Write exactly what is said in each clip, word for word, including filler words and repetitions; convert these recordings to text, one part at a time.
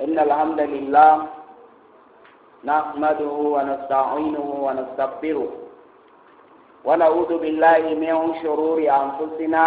إن الحمد لله نحمده ونستعينه ونستغفره ونعوذ بالله من شرور أنفسنا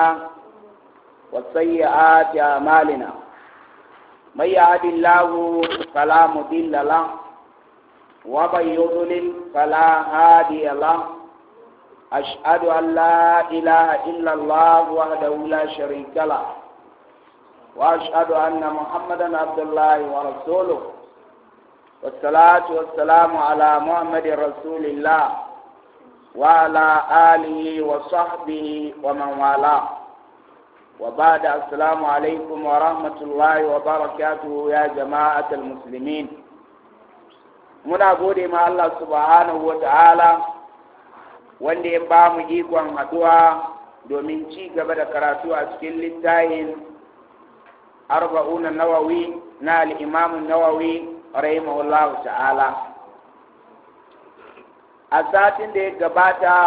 وسيئات أعمالنا من يهد الله فلا مضل له ومن يضلل فلا هادي له أشهد أن لا إله إلا الله وحده لا شريك له وأشهد أن محمدا عبد الله ورسوله والصلاة والسلام على محمد رسول الله وعلى آله وصحبه ومن والاه وبعد السلام عليكم ورحمة الله وبركاته يا جماعة المسلمين muna gode ma Allah subhanahu wa ta'ala wanda ya ba mu ikon haduwa domin ci gaba da karatu a cikin littafin arba'una nawawi na al-imam nawawi rahimahullahu ta'ala. A satin da ya gabata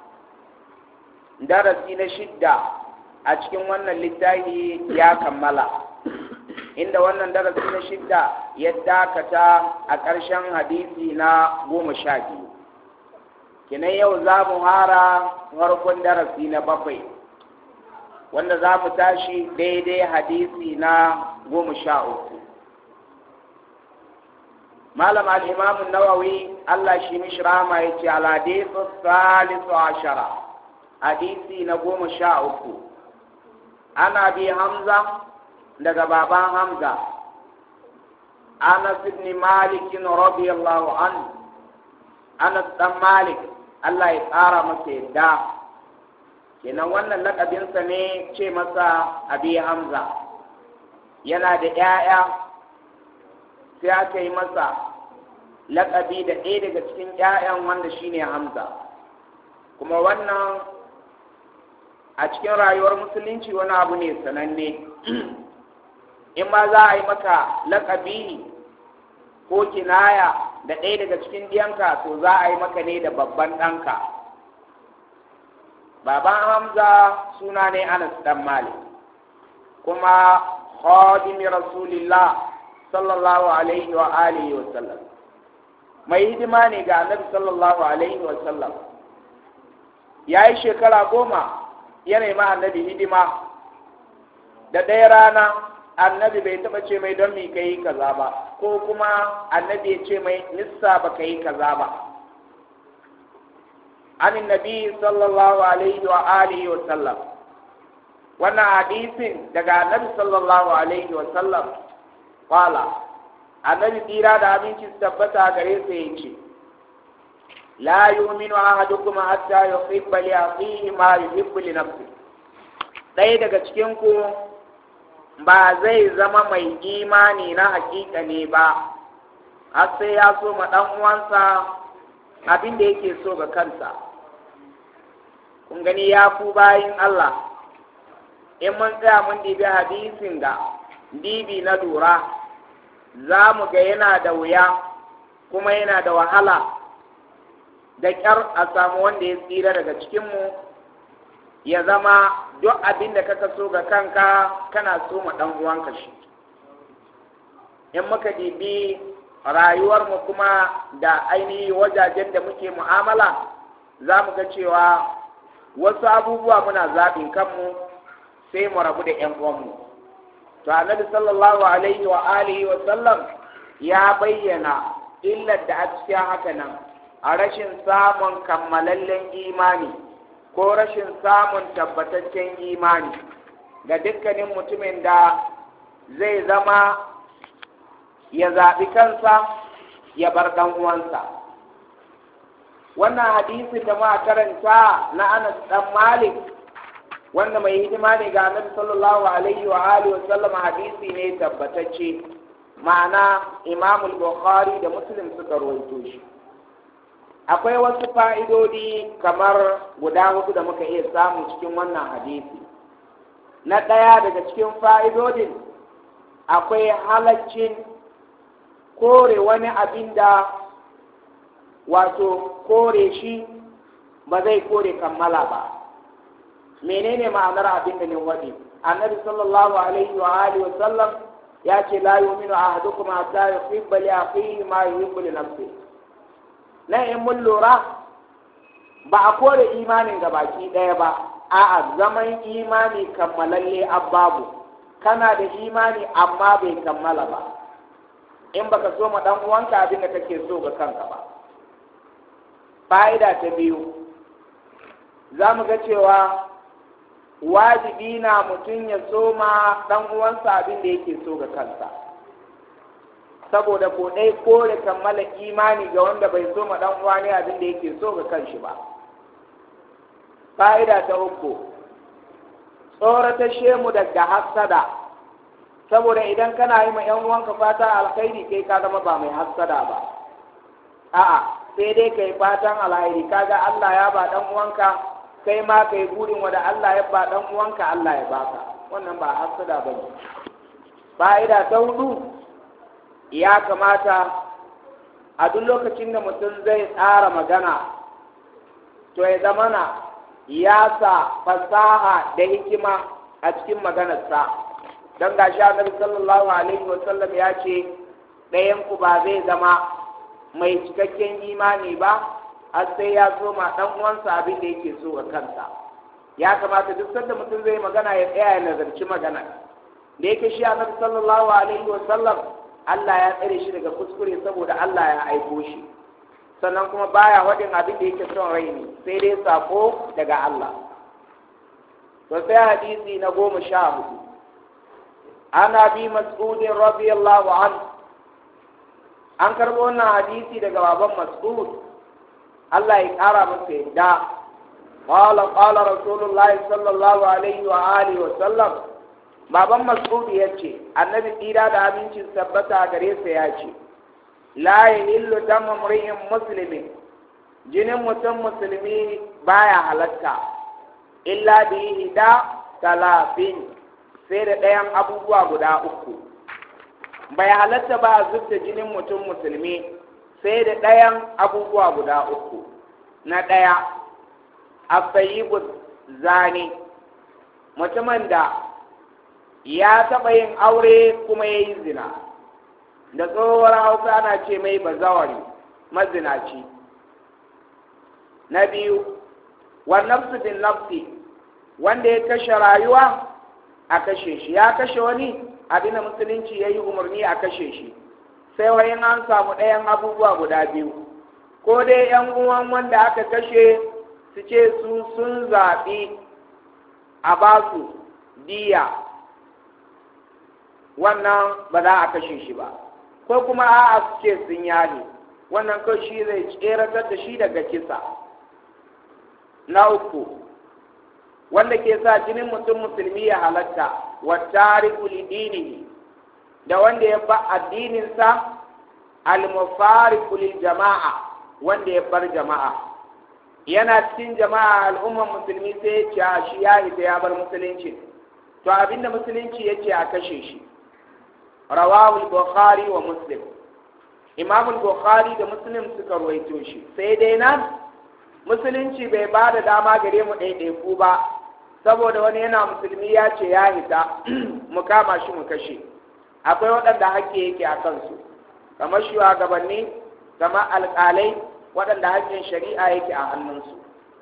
darasi na shidda a cikin wannan littafi ya kammala, inda wannan darasi na shidda ya dakata a ƙarshen hadisi na goma sha biyu. Kinan yau za mu hara farkon darasi na bakwai, wanda za mu tashi daidai hadisi na goma sha uku. Malam al-Imam Nawawi Allah shi mishi rahama ya ce al-hadithu salisu ashara, hadisi na goma sha uku. Ana bi Hamza daga baban Hamza, Anas ibn Malik radiyallahu anhu. Anas dan Malik Allah ya tsara masa yadda. Kenan wannan lakabinsa ne ce masa Abi Hamza. Yana da ‘ya'ya, sai aka yi masa lakabi da ɗaya daga cikin ‘ya'yan wanda shine Hamza. Kuma wannan a cikin rayuwar musulunci wani abu ne sananne. In ma za a yi maka lakabi ko kinaya da ɗaya daga cikin ɗiyanka, to za a yi maka ne da babban ɗanka. Baban Hamza suna ne Anas ɗan Malik, kuma khadimi Rasulillah sallallahu alaihi wa alihi wa sallam, mai hidima ne ga Annabi sallallahu alaihi wa sallam. Ya yi shekara goma yana ma Annabi hidima. Da ɗaya rana Annabi bai taɓa ce mai don mi ka yi kaza ba, ko kuma Annabi ya ce mai nissa ba ka yi kaza ba. Anin Nabi sallallahu alaihi wa alihi wa sallam, wannan hadisin daga Annabi sallallahu alaihi wa sallam qala, Annabi tsira da aminci su tabbata gare sa yace, la yu'minu ahadukum hatta yuhibba li akhihi ma yuhibbu li nafsihi. Ɗaya daga cikin ku ba zai zama mai imani na hakika ne ba, har sai ya so ma ɗan uwansa abin da yake so ga kansa. Kun gani ya ku bayin Allah, in mun tsaya mun dibi hadisin ga dibi na lura, za mu ga yana da wuya kuma yana da wahala da ƙyar a samu wanda ya tsira daga cikinmu ya zama duk abin da kaka so ga kanka kana so ma ɗan uwanka shi. In muka dibi rayuwarmu kuma da ainihi wajajen da muke mu'amala, za mu ga cewa wasu abubuwa muna zaɓin kanmu sai mu rabu da ‘yan uwanmu. To, Annabi sallallahu alaihi wa alihi wa sallam ya bayyana illar da a cikin haka nan, a rashin samun kammalallen imani ko rashin samun tabbataccen imani ga dukkanin mutumin da zai zama ya zaɓi kansa ya bar ɗan uwansa. Wannan hadisin da muka karanta na Anas ɗan Malik, wanda mai hidima ne ga Annabi sallallahu alaihi wa alihi wa sallam, hadisi ne tabbatacce, ma'ana Imam Bukhari da Muslim suka rawaito shi. Akwai wasu fa'idodi kamar guda hudu da muka iya samu cikin wannan hadisi. Na ɗaya daga cikin fa'idodin, akwai halaccin kore wani abin da wato kore shi ba zai kore kammala ba. Menene ma'anar abin da ne waɗi? Annabi sallallahu alaihi wa alihi wa sallam ya ce la yu'minu ahadukum hatta yuhibba li akhihi ma yuhibbu li nafsihi. Na in mun lura ba a kore imanin ga baki ɗaya ba, a'a zaman imani kammalalle ababu, kana da imani amma bai kammala ba in baka so ma dan uwanka abin da kake so ga kanka ba. Fa'ida ta biyu, za mu ga cewa wajibi na mutum ya so ma dan uwansa abin da yake so ga kansa, saboda ko dai kore kammala imani ga wanda bai so ma dan uwa ne abin da yake so ga kanshi ba. Fa'ida ta uku, tsorata shemu daga hassada, saboda idan kana yi ma ‘yan uwanka fata alkhairi kai ka zama ba mai hassada ba, a'a sai dai kai fatan alkhairi, kaga Allah ya ba dan uwanka kai ma kai burin wanda Allah ya ba dan uwanka Allah ya baka, wannan ba hassada ba ne. Fa'ida ta hudu, ya kamata a duk lokacin da mutum zai tsara magana to ya zamana ya sa fasaha da hikima a cikin maganarsa, don gashi annabi sallallahu alaihi wasallam ya ce ɗayan ku ba zai zama mai cikakken imani ba har sai ya so ma ɗan uwansa abin da yake so ga kansa. Ya kamata duk sanda mutum zai magana ya tsaya ya nazarci magana, da yake shi annabi sallallahu alaihi wasallam Allah ya tsare shi daga kuskure saboda Allah ya aiko shi, sannan kuma baya waɗin abin da yake son rai ne sai dai sako daga Allah. To sai hadisi na goma sha hudu, ana bi mas'udin radiyallahu anhu, an karɓo wannan hadisi daga baban Mas'ud Allah ya ƙara masa yadda. qala qala rasulullahi sallallahu alaihi wa alihi wa sallam, baban Mas'ud yace annabi tsira da abincin tabbata gare sa yace la yahillu damu mri'in muslimin, jinin mutum musulmi baya halatta illa bi ihda talafin, sai da ɗayan abubuwa guda uku. Bai halatta ba a zubta jinin mutum musulmi sai da ɗayan abubuwa guda uku. Na ɗaya, asayibu zani, mutumin da ya taɓa yin aure kuma ya yi zina, da tsohuwar hausa ana ce mai bazawari, mazinaci. Na biyu, wa nafsu bin nafsi, wanda ya kashe rayuwa a kashe shi, ya kashe wani abin da musulunci ya yi umarni a kashe shi, sai wani an samu ɗayan abubuwa guda biyu, ko dai ‘yan uwan wanda aka kashe su ce su sun zaɓi a ba su diya, wannan ba za a kashe shi ba, ko kuma a'a su ce sun yahe, wannan kawai shi zai tseratar da shi daga kisa. Na uku, wanda ke sa jinin mutum musulmi ya halatta, wa tariku li dinihi, da wanda ya ba addininsa, al-mufariqu lil jama'a, wanda ya bar jama'a, yana cikin jama'a al'ummar musulmi sai ya ce shi ya ita ya bar musulunci, to abinda musulunci ya ce a kashe shi. Rawahu al-Bukhari wa Muslim, Imam al-Bukhari da Muslim suka ruwaito shi. Sai dai nan musulunci bai ba da dama gare mu ɗaiɗaiku ba, saboda wani yana musulmi ya ce ya hita mu kama shi mu kashe. Akwai waɗanda haƙƙi yake a kansu, kamar shugabanni, kamar alƙalai, waɗanda haƙƙin shari'a yake a hannunsu.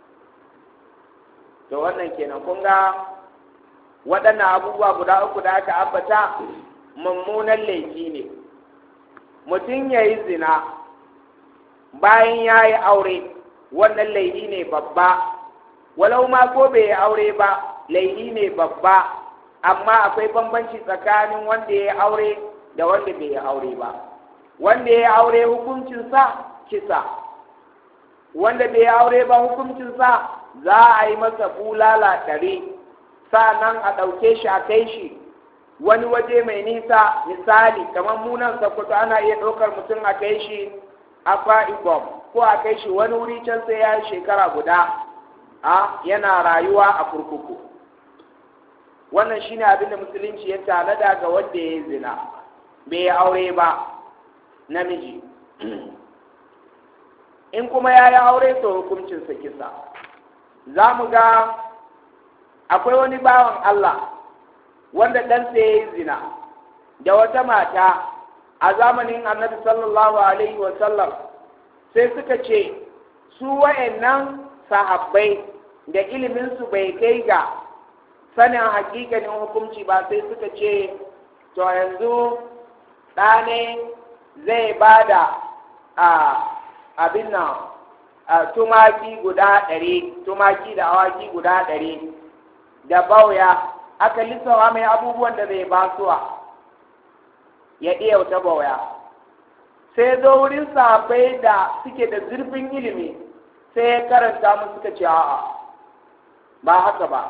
To wannan kenan kun ga waɗannan abubuwa guda uku da aka ambata mummunan laifi ne. Mutum ya yi zina bayan ya yi aure, wannan laifi ne babba, walau ma ko bai yi aure ba laifi ne babba, amma akwai bambanci tsakanin wanda ya yi aure da wanda bai yi aure ba. Wanda ya yi aure hukuncinsa kisa, wanda bai yi aure ba hukuncinsa za a yi masa bulala ɗari, sa'annan a ɗauke shi a kai shi wani waje mai nisa, misali kamar munan Sokoto ana iya ɗaukar mutum a kai shi Akwa Ibom, ko a kai shi wani wuri can sai ya yi shekara guda a yana rayuwa a kurkuku. Wannan shine abin da musulunci ya tanada ga wanda ya yi zina bai yi aure ba namiji. In kuma ya yi aure to hukuncinsa kisa. Za mu ga akwai wani bawan Allah wanda ɗansa ya yi zina, da wata mata a zamanin annabi sallallahu alaihi wasallam sai suka ce su wa'annan sahabbai da iliminsu bai kai ga sanin hakikanin hukunci ba, sai suka ce to yanzu ɗane zai ba da abin nan tumaki guda ɗari tumaki da awaki guda ɗari da bauya aka lissawa mai abubuwan da zai basuwa ya iya wata bauya. Sai zo wurin sahabbai da suke da zurfin ilimi sai ya karanta mu suka ce a'a ba haka ba,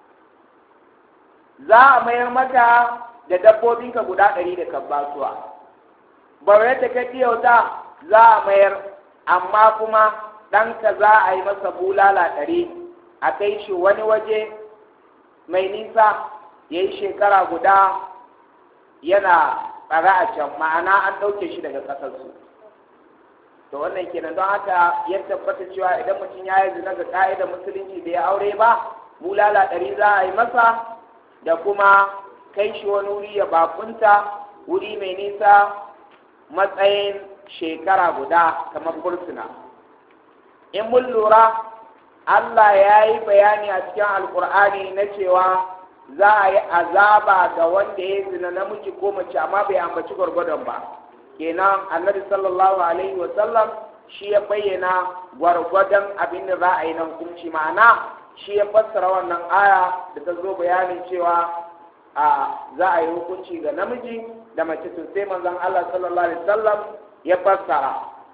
za a mayar maka da dabbobinka guda ɗari da kan basuwa, bauyar da ka wata za a mayar, amma kuma ɗanka za a yi masa bulala ɗari a kai shi wani waje mai nisa ya yi shekara guda yana tsare a can, ma'ana an ɗauke shi daga ƙasarsu. To wannan kenan, don haka ya tabbata cewa idan mutum ya yi zina ga ƙa'idar musulunci da ya aure ba, bulala ɗari za a yi masa da kuma kai shi wani wuri ya bakunta wuri mai nisa matsayin shekara guda kamar fursuna. In mun lura, Allah ya yi bayani a cikin Alƙur'ani na cewa za a yi azaba ga wanda ya zina namiji ko mace, amma bai ambaci gwargwadon ba. Kenan annabi sallallahu alaihi wa sallam shi ya bayyana gwargwadon abin da za a yi na hukunci, ma'ana shi ya fassara wannan aya da ta zo bayanin cewa a za a yi hukunci ga namiji da mace, to sai manzon Allah sallallahu alaihi wa sallam ya fassara.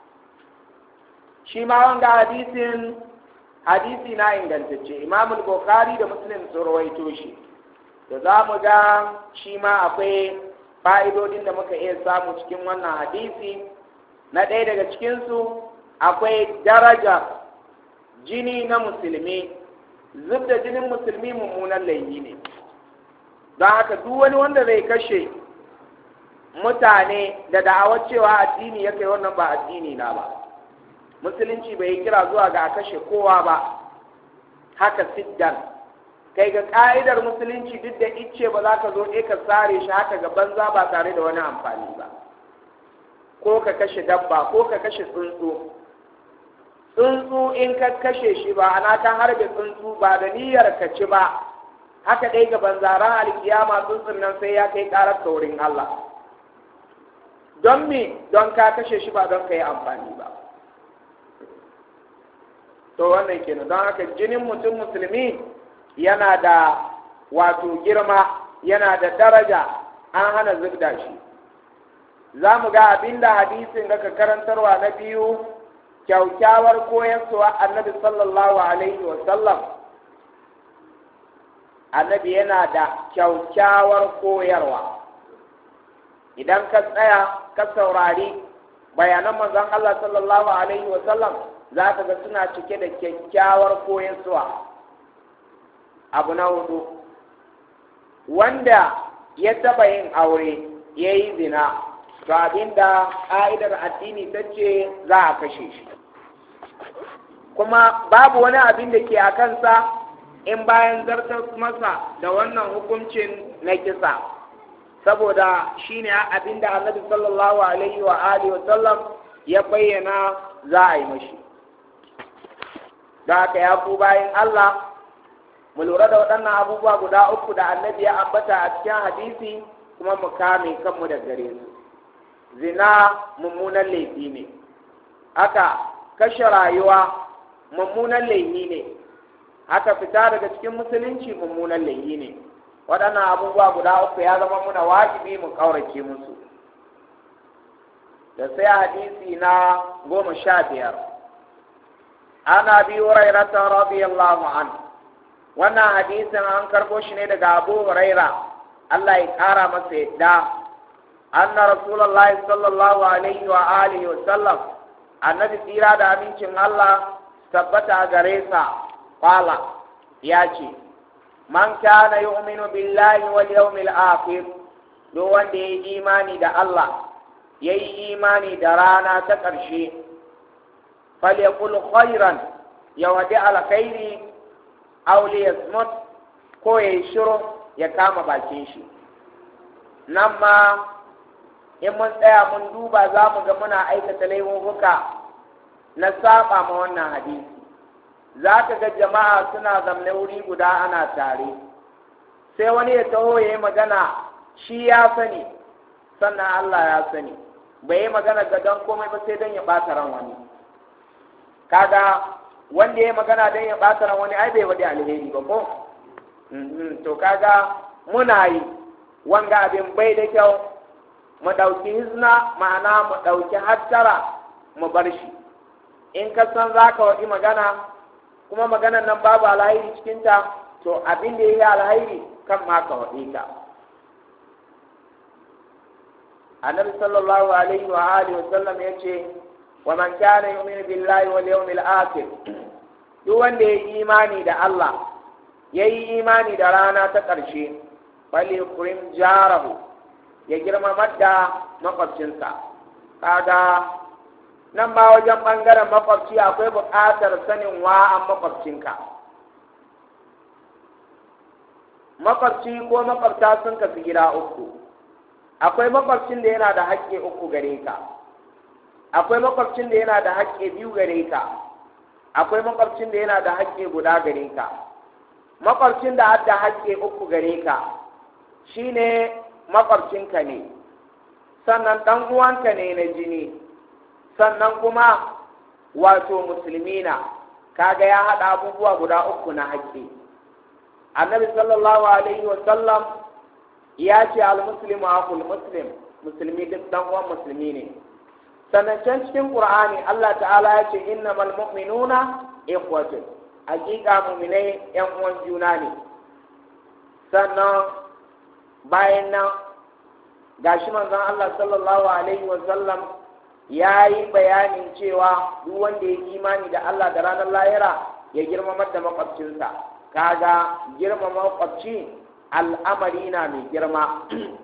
Shi ma wanga hadisin hadisi na ingantacce, Imam Bukhari da Muslim sun rawaito shi. Da za mu ga shi ma akwai fa'idodin da muka iya samu cikin wannan hadisi. Na ɗaya daga cikinsu akwai daraja jini na musulmi. Zub da jinin musulmi mummunan laifi ne, don haka duk wani wanda zai kashe mutane da da'awar cewa addini ya kai, wannan ba addini na ba. Musulunci bai yi kira zuwa ga a kashe kowa ba, haka siddan. Kai ga ƙa'idar musulunci duk da icce ba za ka zo ɗaya ka sare shi haka ga banza ba tare da wani amfani ba, ko ka kashe dabba ko ka kashe tsuntsu. Tsuntsu in ka kashe shi ba ana kan harbe tsuntsu ba da niyyar ka ci ba, haka dai ga banzaran alkiyama tsuntsun nan sai ya kai ƙarar ka wurin Allah. Don me? Don ka kashe shi ba don ka yi amfani ba. To wannan kenan, don haka jinin mutum musulmi yana da wato girma, yana da daraja, an hana zubda shi. Za mu ga abinda hadisin ga karantarwa na biyu, kyaukyawar koyarwa annabi sallallahu alaihi wa sallam. Annabi yana da kyaukyawar koyarwa. Idan ka tsaya ka saurari bayanan manzon Allah sallallahu alaihi wa sallam, za ka ga suna cike da kyakkyawar koyarwa. Abu na hudu, wanda ya taba yin aure ya yi zina, to abinda ƙa'idar addini ta ce za a kashe shi, kuma babu wani abin da ke a kansa in bayan zartar masa da wannan hukuncin na kisa, saboda shi ne abin da annabi sallallahu alaihi wa alihi wa sallam ya bayyana za a yi mashi. Da haka ya ku bayan Allah, mu lura da waɗannan abubuwa guda uku da annabi ya ambata a cikin hadisi, kuma mu kame kanmu da gare su. Zina mummunan laifi ne, haka kashe rayuwa mummunan laifi ne, haka fita daga cikin musulunci mummunan laifi ne. Waɗannan abubuwa guda uku ya zama muna wajibi mu ƙaurace musu. Da sai hadisi na goma sha biyar, ana bi hurairata radiyallahu anhu. Wannan hadisin an karɓo shi ne daga Abu Huraira, Allah ya ƙara masa yadda. Anna Rasulullahi sallallahu alaihi wa alihi wa sallam, annabi tsira da amincin Allah tabbata a gare sa, qala, ya ce, man kana yu'minu billahi wal yawmil akhir, duk wanda yayi imani da Allah, yayi imani da rana ta ƙarshe, falyaqul khairan, ya wadi alkhairi aw liyasmut, ko yayi shiru ya kama bakin shi. nan ma in mun tsaya mun duba za mu ga muna aikata laifuka na saba ma wannan hadisi. Za ka ga jama'a suna zamne wuri guda ana tare, sai wani ya taho ya yi magana shi ya sani sannan Allah ya sani, bai yi magana ga don komai ba sai don ya ɓata ran wani. Kaga wanda ya yi magana don ya ɓata ran wani ai bai wadi alheri ba ko? To kaga muna yi wanga abin bai da kyau, mu ɗauki hizna, ma'ana mu ɗauki hattara mu bar shi. In ka san za ka waɗi magana kuma maganar nan babu alhairi cikinta, to abin da ya yi alhairi kan ma ka waɗe ta. Annabi sallallahu alaihi wa alihi wa sallam ya ce, wa man kana yu'minu billahi wal yawmil akhir, duk wanda ya yi imani da Allah, ya yi imani da rana ta ƙarshe, falyukrim jarahu, ya girmamar da makwabcinsa. Kaga nan ba wajen ɓangaren makwabci akwai buƙatar sanin wa'an makwabcinka. Makwabci ko makwabta sun kafi gida uku. Akwai makwabcin da yana da haƙƙi uku gare ka, akwai makwabcin da yana da haƙƙi biyu gare ka, akwai makwabcin da yana da haƙƙi guda gare ka. Makwabcin da adda haƙƙi uku gare ka shine makwabcinka ne, sannan ɗan uwanka ne na jini, sannan kuma wato musulmi na. Kaga ya haɗa abubuwa guda uku na haƙƙi. Annabi sallallahu alaihi wa sallam ya ce al-muslimu aqul muslim, musulmi duk dan uwan musulmi ne. Sannan can cikin Qur'ani Allah ta'ala ya ce innamal mu'minuna ikhwatun, hakika mu'minai yan uwan juna ne. Sannan bayan nan gashi manzon Allah sallallahu alaihi wa sallam ya yi bayanin cewa duk wanda ya imani da Allah da ranar lahira ya girmamar da makwabcinsa. Kaga girmama makwabci al'amari na mai girma.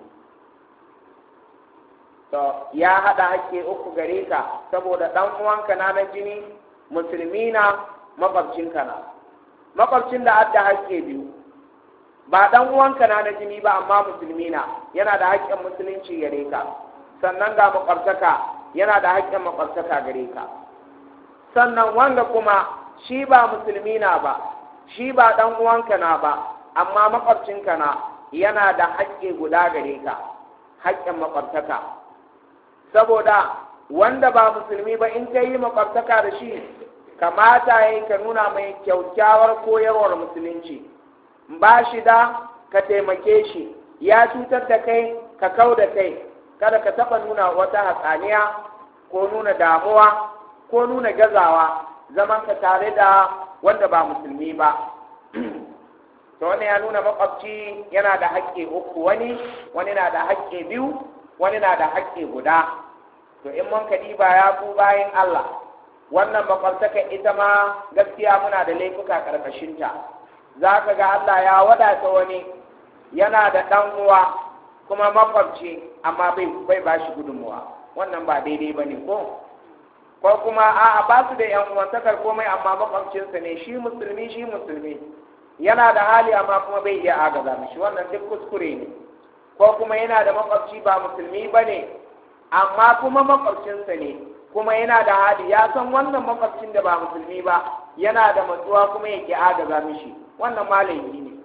To ya haɗa haƙƙi uku gare ka, saboda ɗan uwanka na na jini musulmi na makwabcinka na. Makwabcin da adda haƙƙi biyu, ba ɗan uwanka na na jini ba amma musulmi na, yana da haƙƙin musulunci gare ka. Sannan ga makwabtaka, yana da haƙƙin makwabtaka gare ka. Sannan wanda kuma shi ba musulmi na ba, shi ba ɗan uwanka na ba, amma makwabcinka na, yana da haƙƙi guda gare ka, haƙƙin makwabtaka. Saboda wanda ba musulmi ba in ka yi makwabtaka da shi, kamata ya yi ka nuna mai kyaukyawar koyarwar musulunci. Ba shi da ka taimake shi, ya cutar da kai ka kau da kai, kada ka taɓa nuna wata hatsaniya ko nuna damuwa ko nuna gazawa zaman ka tare da wanda ba musulmi ba. To wani ya nuna makwabci yana da haƙƙi uku, wani wani na da haƙƙi biyu, wani na da haƙƙi guda. To in mun kaɗi ba ya ku bayan Allah, wannan makwabtaka ita ma gaskiya muna da laifuka ƙarƙashinta. Za ka ga Allah ya wadata wani yana da ɗan uwa kuma makwabci amma bai bai ba shi gudunmuwa, wannan ba daidai ba ne ko? Ko kuma a'a ba su da ƴan uwantakar komai amma makwabcinsa ne, shi musulmi shi musulmi yana da hali amma kuma bai iya agaza mishi, wannan duk kuskure ne. Ko kuma yana da makwabci ba musulmi ba ne amma kuma makwabcinsa ne, kuma yana da hali, ya san wannan makwabcin da ba musulmi ba yana da matsuwa kuma ya ki agaza mishi, wannan malami ne.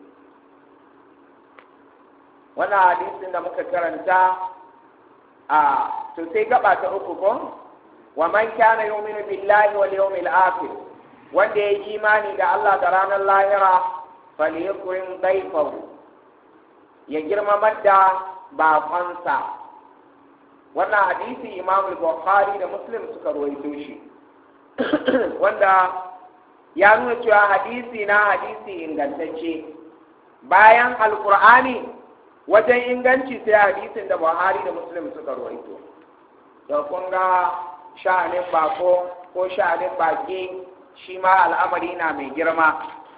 Wannan hadisin da muka karanta a to sai gaba ta uku ko, wa man kana yu'minu billahi wal yawmil akhir, wanda ya yi imani da Allah da ranar lahira, falyukrim dayfahu, ya girmamar da baƙonsa. Wannan hadisi Imam Bukhari da Muslim suka rawaito shi, wanda ya nuna cewa hadisi na hadisi ingantacce. Bayan Alƙur'ani wajen inganci sai hadisin da Bukhari da Muslim suka rawaito. To kun ga sha'anin bako ko sha'anin baki shi ma al'amari na mai girma.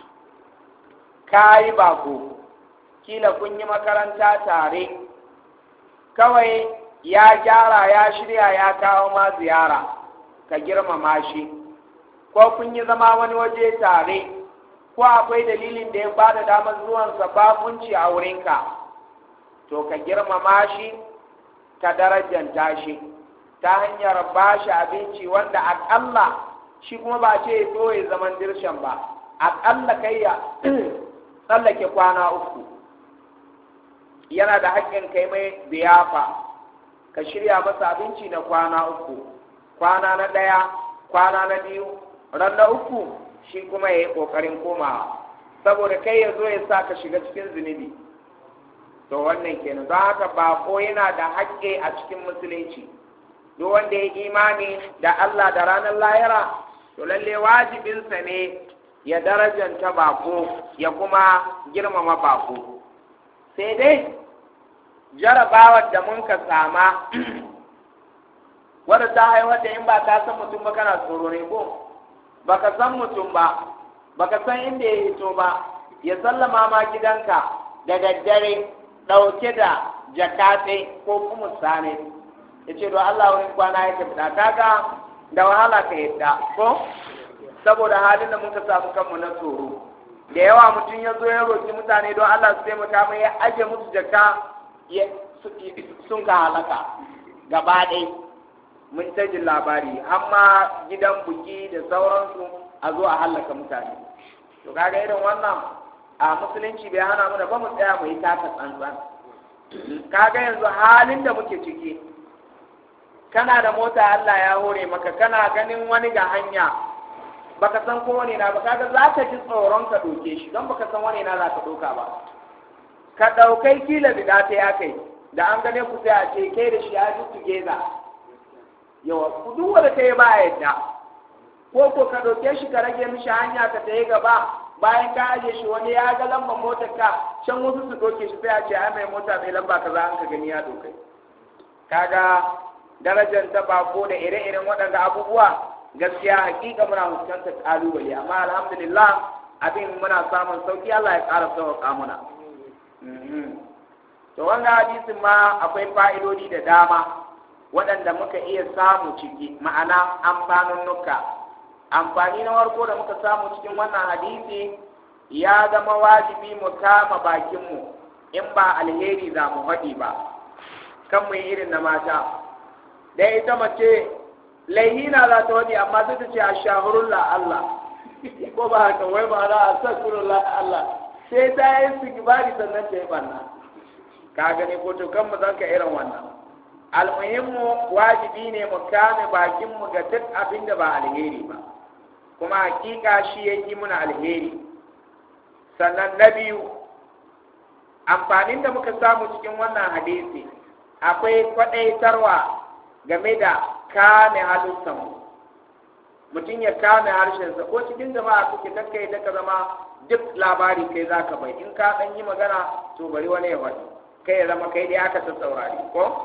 Kayi bako, kila kun yi makaranta tare, kawai ya gyara ya shirya ya kawo ma ziyara, ka girmama shi. Ko kun yi zama wani waje tare, ko akwai dalilin da ya bada damar zuwansa bakunci a wurinka, to ka girmama shi ka darajanta shi ta hanyar ba shi abinci wanda aƙalla shi kuma ba ce so ya zaman dirshan ba, aƙalla kai ya tsallake kwana uku. Yana da haƙƙin kai mai biyafa, ka shirya masa abinci na kwana uku, kwana na ɗaya, kwana na biyu, ran na uku shi kuma ya yi ƙoƙarin komawa, saboda kai ya zo ya sa ka shiga cikin zunubi. To wannan kenan, don haka bako yana da haƙƙi a cikin musulunci. Duk wanda ya imani da Allah da ranar lahira, to lalle wajibinsa ne ya darajanta bako ya kuma girmama bako. Sai dai jarabawar da mun ka sama wadda ta haihuwa da in ba ka san mutum ba kana tsoro ne ko ba ka san mutum ba ba ka san inda ya hito ba, ya sallama ma gidanka da daddare ɗauke da jakate ko kuma sane ya ce don Allah wurin kwana ya tafi kaga da wahala ka yadda ko saboda halin da muka samu kanmu na tsoro da yawa mutum ya zo ya roki mutane don Allah su taimaka mai ya aje musu jaka sun ka halaka gaba ɗai mun ta jin labari amma gidan buki da sauransu a zo a halaka mutane. To kaga irin wannan a musulunci bai hana mu da ba mu tsaya mu yi taka tsantsan. Kaga yanzu halin da muke ciki kana da mota Allah ya hore maka, kana ganin wani ga hanya baka san ko wani na ba, kaga za ka ji tsoron ka doke shi don baka san wani na za ka doka ba. Ka ɗaukai kila bida ta ya kai da an gane ku sai a ce kai da shi ya ji tugeza yawa ku duk wanda kai ba yadda ko ko ka ɗauke shi ka rage mishi hanya ka tayi gaba bayan ka aje shi wani ya ga lambar motar ka can wasu su doke shi sai a ce ai mai mota mai lamba kaza an ka gani ya dokai. Kaga darajar ta bako da ire-iren waɗanda abubuwa gaskiya hakika muna fuskantar kalubale, amma alhamdulillah abin muna samun sauki, Allah ya ƙara sauƙa muna. To wanga hadisin ma akwai fa'idodi da dama waɗanda muka iya samu ciki, ma'ana amfanin nuka. Amfani na farko da muka samu cikin wannan hadisi ya zama wajibi mu kama bakinmu in ba alheri za mu haɗi ba, kan mu yi irin na mata. Da ita mace laihina za ta waɗi amma sai ta ce a shahurullah Allah, ko ba haka wai ba za a sakurullah Allah, sai ta yi sigibari sannan ta yi ɓanna. Ka gani ko to kan mu zan ka irin wannan. Almuhimmu wajibi ne mu kame bakinmu ga duk abin da ba alheri ba, kuma hakika shi ya yi muna alheri. Sannan na biyu, amfanin da muka samu cikin wannan hadisi akwai kwaɗaitarwa game da kame halittanmu. Mutum ya kame harshensa ko cikin jama'a kuke kakkai da ka zama duk labari kai za ka bai, in ka ɗan yi magana to bari wani ya wani kai ya zama kai dai aka ta saurari ko?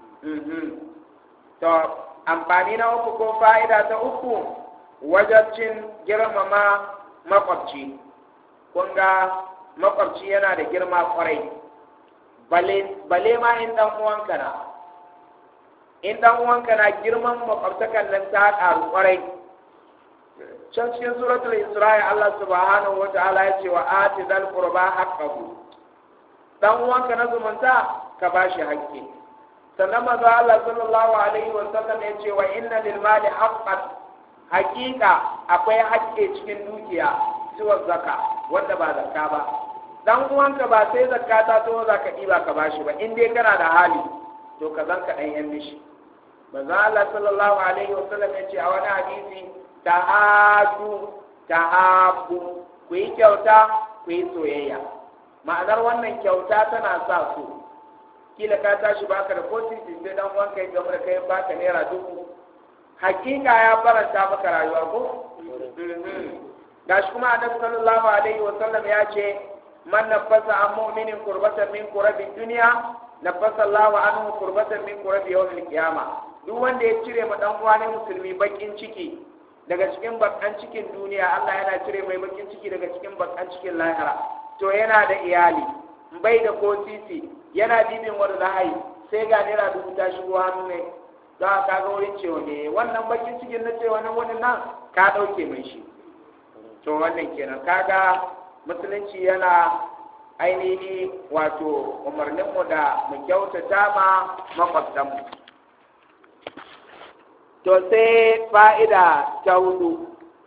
To amfani na uku ko fa'ida ta uku wajabcin girmama makwabci. Kun ga makwabci yana da girma kwarai, bale ma in ɗan uwanka na in ɗan uwanka na girman makwabtakan nan ta ƙaru kwarai. Can cikin suratul Isra'i Allah subhanahu wa ta'ala ya ce wa ati zal qurba haqqahu, dan uwanka na zumunta ka bashi haƙƙi. Sannan manzo Allah sallallahu alaihi wa sallam ya ce wa inna lil mali haqqan, haƙiƙa akwai haƙƙi cikin dukiya siwa zakka wanda ba zakka ba. Dan uwanka ba sai zakka ta to zaka diba ka bashi ba, in dai kana da hali to ka zanka dan yan mishi. Manzo Allah sallallahu alaihi wa sallam ya ce a wani hadisi ta'adu ta'abu, ku yi kyauta ku yi soyayya. Ma'anar wannan kyauta tana sa su kila ka tashi baka da ko titi sai dan uwanka ya gama da kai baka naira dubu, hakika ya faranta maka rayuwa ko? Gashi kuma Annabi sallallahu alaihi wa sallam ya ce man nafasa an mu'minin qurbatan min qurabi dunya nafasa Allahu anhu qurbatan min qurabi yawmil qiyamah. Duk wanda ya cire ma dan uwa ne musulmi bakin ciki daga cikin bakan cikin duniya, Allah yana cire mai bakin ciki daga cikin bakan cikin lahira. To yana da iyali bai da ko titi, yana bibin wani lahayi sai ga naira dubu ta shigo hannu ne, za ka ga wurin cewa ne wannan bakin cikin na cewa nan wani nan ka ɗauke mai shi. To wannan kenan kaga musulunci yana ainihi wato umarninmu da mu kyautata ma makwabtanmu. To sai fa'ida ta hudu,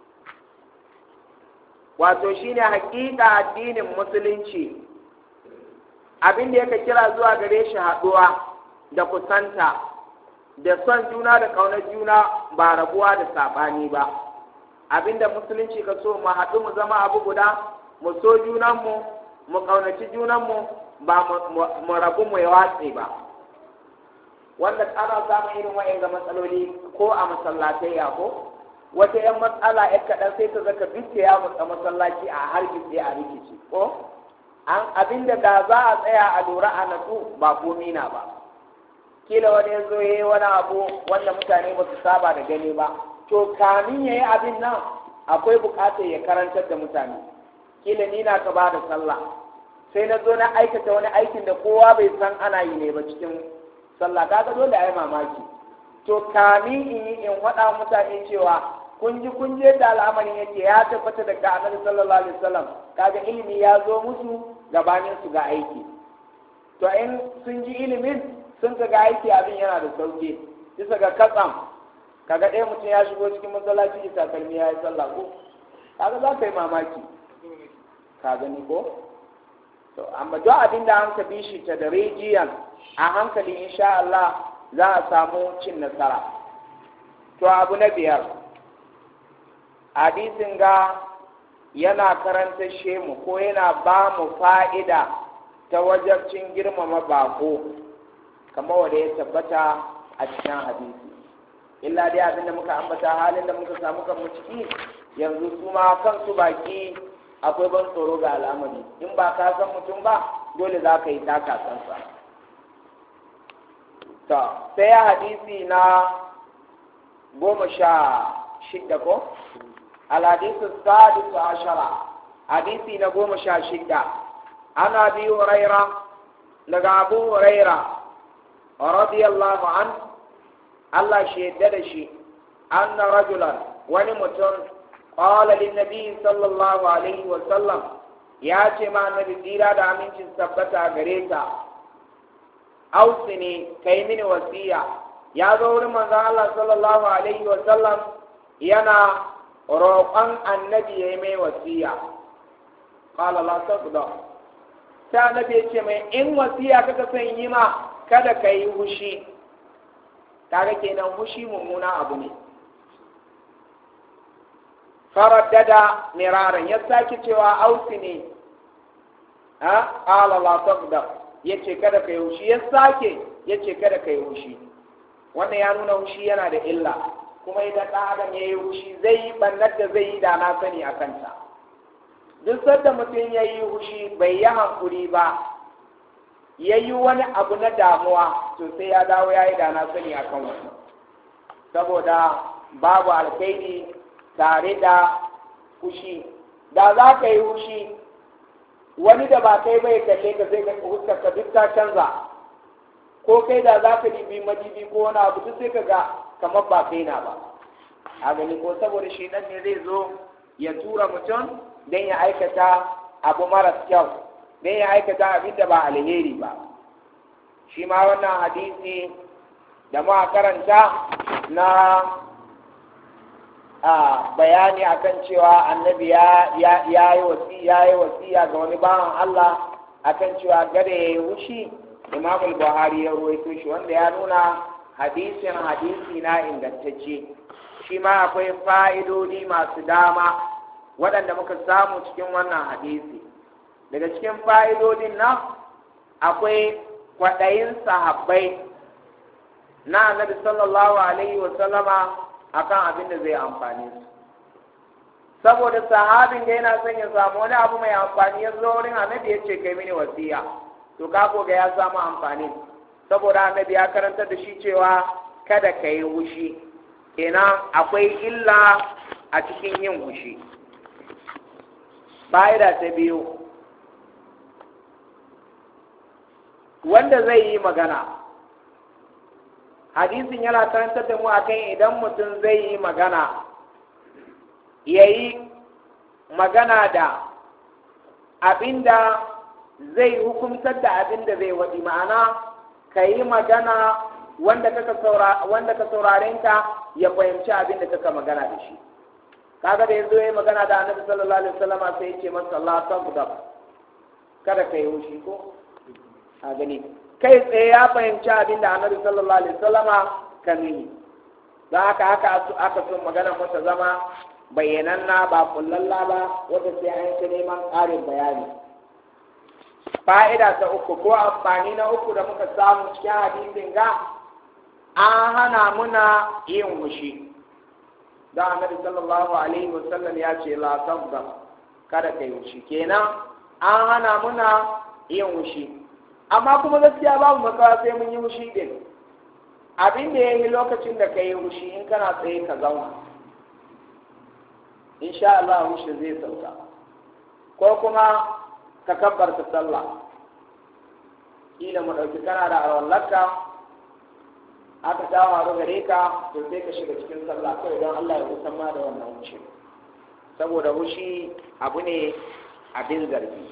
wato shine hakika addinin musulunci abin da yake kira zuwa gare shi haɗuwa da kusanta da son juna da ƙaunar juna ba rabuwa da saɓani ba. Abin da musulunci ka so mu haɗu mu zama abu guda, mu so junanmu, mu ƙaunaci junanmu, ba mu rabu mu watse ba. Wanda ana samun irin wa'in ga matsaloli ko a masallatai ya ko wata yan matsala ya kaɗan sai ta zaka bice ya mutsa masallaci a hargitse a rikici ko an abinda da za a tsaya a lura a natsu ba komi na ba. Kila wani ya zo ya yi wani abu wanda mutane ba su saba da gani ba, to kamin ya yi abin nan akwai buƙatar ya karantar da mutane. Kila ni na ka ba da sallah sai na zo na aikata wani aikin da kowa bai san ana yi ne ba cikin sallah, kaga dole a yi mamaki. To kamin in yi in waɗa mutane cewa kun ji kun je da al'amarin yake ya tabbata daga annabi sallallahu alaihi wasallam, kaga ilimi ya zo musu gabanin su ga aiki. To in sun ji ilimin sun ga aiki abin yana da sauki, bisa ga katsam kaga ɗaya mutum ya shigo cikin masallaci da takalmi ya yi sallah ko kaga za ka yi mamaki, ka gani ko. To amma duk abin da an ka bi shi ta da rijiyan a hankali insha Allah za a samu cin nasara. To abu na biyar, hadisin ga yana karanta shemu ko yana ba mu fa'ida ta wajabcin girmama bako kamar wanda ya tabbata a cikin hadisi. Illa dai abinda muka ambata halin da muka samu kanmu ciki yanzu su ma kansu baki akwai ban tsoro ga al'amari, in ba ka san mutum ba dole za ka yi taka sansa. Ta sai hadisi na goma sha shidda ko? Al-hadisu sadisu ashara, hadisi na goma sha shidda. Ana bi Huraira, daga Abu Huraira, radiyallahu an, Allah shi yadda da shi, anna rajulan wani mutum, qala lin nabi sallallahu alaihi wa sallam, ya ce ma annabi tsira da amincin tabbata gare ta, ausini kai mini wasiya. Ya zo wurin manzon Allah sallallahu alaihi wa sallam yana roƙon annabi ya yi mai wasiya. Qala la taqda, sai annabi ya ce mai in wasiya kaka son yi ma kada ka yi hushi. Kaga kenan hushi mummuna abu ne. Faraddada miraran, ya sake cewa ausini, ha qala la taqda, yace kada ka yi hushi, ya sake yace kada ka yi hushi. Wannan ya nuna hushi yana da illa, kuma idan ɗan adam ya yi hushi zai yi ɓannar da zai yi da na sani a kanta. Duk sanda mutum ya yi hushi bai yi hankuri ba, ya yi wani abu na damuwa, to sai ya dawo ya yi da na sani a kan wasu. Saboda babu alkhairi tare da hushi. Da za ka yi hushi, wani da ba kai bai kalle ka sai ka huskar ka duk ta canza. Ko kai da za ka dibi majibi ko wani abu duk sai ka ga kamar ba kai na ba. A gani ko saboda shi nan ne zai zo ya tura mutum don ya aikata abu maras kyau, don ya aikata abin da ba alheri ba. Shi ma wannan hadisi da ma karanta na a bayani akan cewa annabi ya yi wasiya wasiya ga wani bawan Allah akan cewa gada ya yi wushi. Imam al-Buhari ya ruwaito shi, wanda ya nuna hadisin hadisi na ingantacce. Shi ma akwai fa'idodi masu dama waɗanda muka samu cikin wannan hadisi. Daga cikin fa'idodin nan akwai kwaɗayin sahabbai na annabi sallallahu alaihi wa sallama akan abin da zai amfani su. Saboda sahabin da yana son ya samu wani abu mai amfani, ya zo wurin annabi ya ce kai mini wasiya. To ka ga ya samu amfani, saboda annabi ya karanta da shi cewa kada ka yi hushi. Kenan akwai illa a cikin yin hushi. Fa'ida ta biyu, wanda zai yi magana, hadisin yana karantar da mu akan idan mutum zai yi magana, ya yi magana da abinda zai hukumtar da abin da zai waɗi, ma'ana ka yi magana wanda ka sauraren ka ya fahimci abin da kaka magana da shi. Kaga da yanzu ya yi magana da annabi sallallahu alaihi wasallam sai ya ce masa Allah tabda, kada ka yi hushi ko a gani kai tsaye ya fahimci abin da annabi sallallahu alaihi wasallam kan yi. Za haka haka aka son magana masa zama bayyananna ba kullalla ba wanda sai an yi neman ƙarin bayani. Fa'ida ta uku ko amfani na uku da muka samu cikin hadisin ga an hana muna yin hushi. Da annabi sallallahu alaihi wasallam ya ce la tabda, kada kai hushi. Kenan an hana muna yin hushi. Amma kuma gaskiya babu makawa sai mun yi hushi din. Abin da yayi lokacin da kai hushi in kana tsaye ka zauna. Insha Allah hushi zai sauka. Ko kuma ka kabbarta sallah. Kila mu dauki kana da arwallaka aka dawo a gare ka to sai ka shiga cikin sallah kawai don Allah ya musamman da wannan wuce, saboda wushi abu ne abin zargi.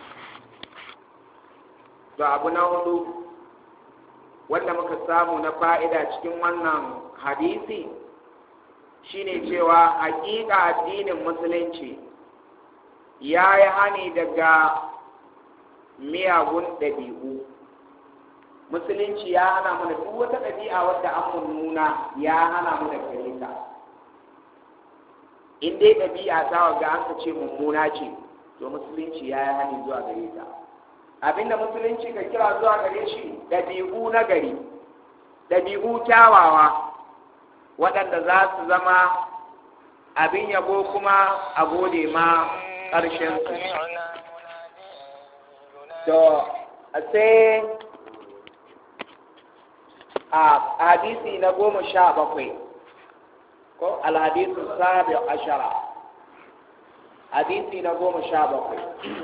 To abu na hudu wanda muka samu na fa'ida cikin wannan hadisi shine cewa hakika addinin musulunci ya yi hani daga miyagun ɗabi'u. Musulunci ya hana mana duk wata ɗabi'a wadda an mummuna ya hana mu da gare ta. In dai ɗabi'a ta waga an ce mummuna ce, to musulunci ya yi hani zuwa gare ta. Abinda musulunci ka kira zuwa gare shi ɗabi'u na gari, ɗabi'u kyawawa waɗanda za su zama abin yabo kuma a gode ma ƙarshen su. To sai a hadisi na goma sha bakwai ko alhadisu sabi ashara, hadisi na goma sha bakwai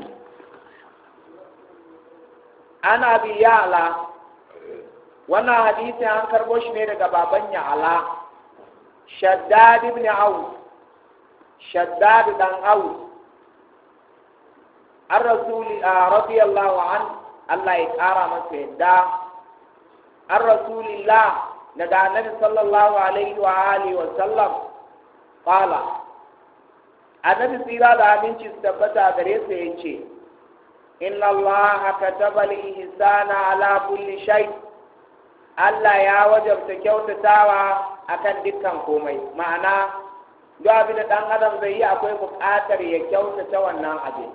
ana bi ya'ala. Wannan hadisi an karbo shi ne daga baban ya'ala Shaddad ibn Aus, Shaddad dan Aus, an rasuli radiyallahu an, Allah ya kara masa yadda, an rasulillah daga annabi sallallahu alaihi wa alihi wa sallam qala, annabi tsira da aminci su tabbata gare sa yace inna allaha kataba al-ihsana ala kulli shay, Allah ya wajabta kyautatawa akan dukkan komai. Ma'ana duk abin da dan adam zai yi akwai buƙatar ya kyautata wannan abin.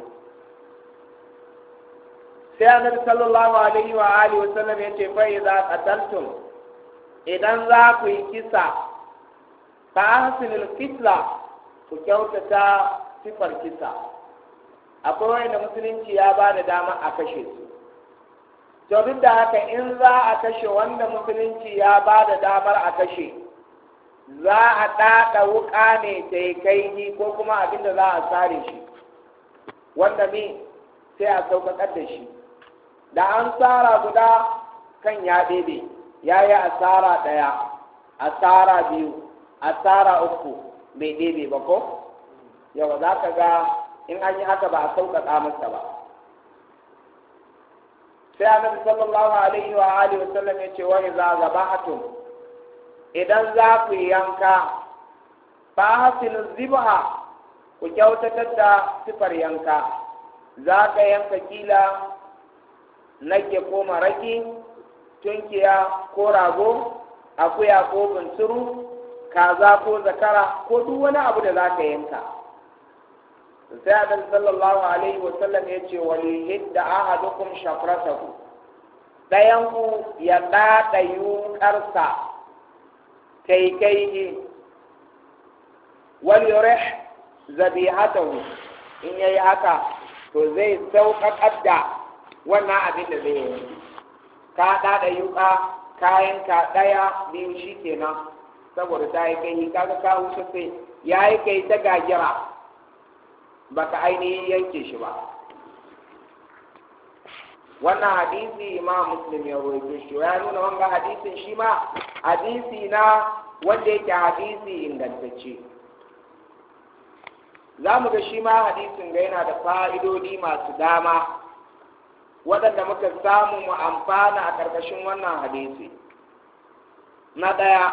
Sai annabi sallallahu alaihi wa alihi wa sallam yace fa idza qataltum, idan za ku yi kisa fa ahsinul qitla, ku kyautata sifar kisa. Akwai wanda musulunci ya ba da dama a kashe su, to duk da haka in za a kashe wanda musulunci ya ba da damar a kashe, za a ɗaɗa wuƙa ne ta yi kai ko kuma abin da za a sare shi, wanda ne sai a sauƙaƙar da shi. Da an tsara guda kan ya ɗebe, ya yi asara ɗaya, asara biyu, asara uku bai ɗebe ba ko? Yau za ka ga in an yi haka ba a sauƙaƙa masa ba. Sai annabi sallallahu alaihi wa alihi wa sallam ya ce wa idza zabahatum, idan za ku yanka fa hasinu zibha, ku kyautatar da sifar yanka. Za ka yanka kila nake ko maraki, tunkiya ko rago, akuya ko bunsuru, kaza ko zakara ko duk wani abu da za ka yanka. Sai annabi sallallahu alaihi wa sallam ya ce wali hidda ahadukum shafratahu, dayan ku ya dada yukarsa kai kai wal yurih zabihatahu, in yayi haka to zai sauƙaƙar da wannan abin da zai yi. Ka dada yuka kayan ka daya biyu shikenan, saboda ta yi kai kaga ka wuce sai yayi kai ta gagira baka ainihin yanke shi ba. Wannan hadisi Imam Muslim ya rawaito shi, ya nuna wanga hadisin shi ma hadisi na wanda yake hadisi ingantacce. Za mu ga shi ma hadisin ga yana da fa'idodi masu dama waɗanda muka samu mu amfana a ƙarƙashin wannan hadisi. Na ɗaya,